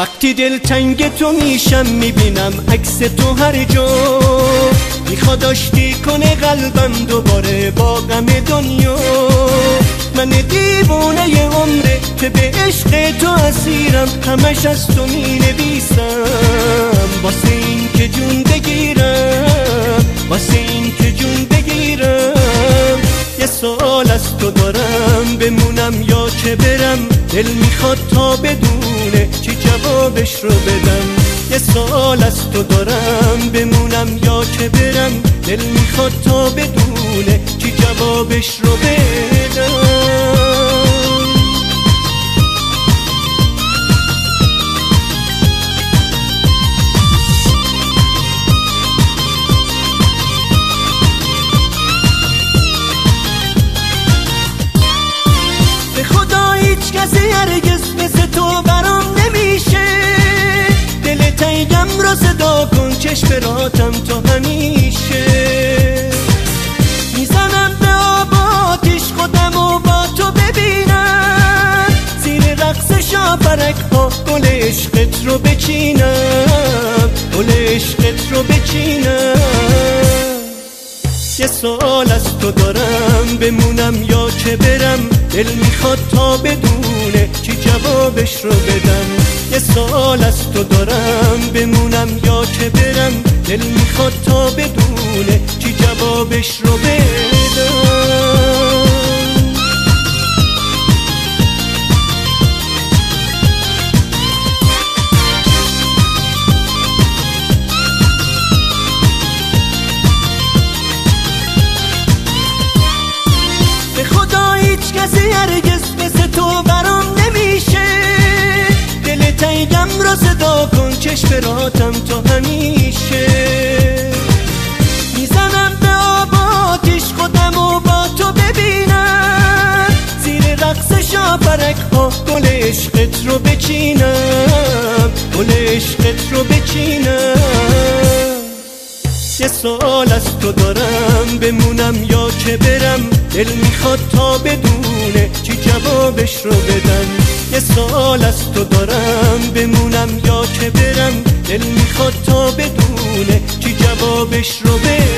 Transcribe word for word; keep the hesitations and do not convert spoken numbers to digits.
وقتی دل تنگ تو میشم میبینم عکس تو هر جا، میخواد آشتی کنه قلبم دوباره با غم دنیا. من دیوونه ی عمره که به عشق تو اسیرم، همش از تو می نویسم واسه این که جون بگیرم، واسه این که جون بگیرم. یه سوال از تو دارم بمونم یا که برم، دل میخواد تا بدونه چی جوابش رو بدم. یه سوال از تو دارم بمونم یا که برم، دل میخواد تا بدونه چی جوابش رو بدم. به خدا هیچ کسی هرگز مثل تو برام نمیشه، دل تنگم رو صدا کن چشم راتم تا همیشه. میزنم به آب آتیش خودم و با تو ببینم، زیر رقص شاپرک ها گل عشقت رو بچینم، گل عشقت رو بچینم. یه سوال از تو دارم بمونم یا که برم، دل میخواد تا بدونه چی جوابش رو بدم. یه سوال از تو دارم بمونم یا که برم، دل میخواد تا بدونه چی جوابش رو بدم. به خدا هیچ کسی هرگز مثل تو برام نمیشه، دل تنگم رو صدا کن چشم راتم تا همیشه. میزنم به آب آتیش خودم و با تو ببینم، زیر رقص شاپرک ها گل عشقت رو بچینم، گل عشقت رو بچینم. یه سوال از تو دارم بمونم یا که برم، دل میخواد تا بدونه چی جوابش رو بدم. یه سوال از تو دارم بمونم یا که برم، دل میخواد تا بدونه چی جوابش رو بدم.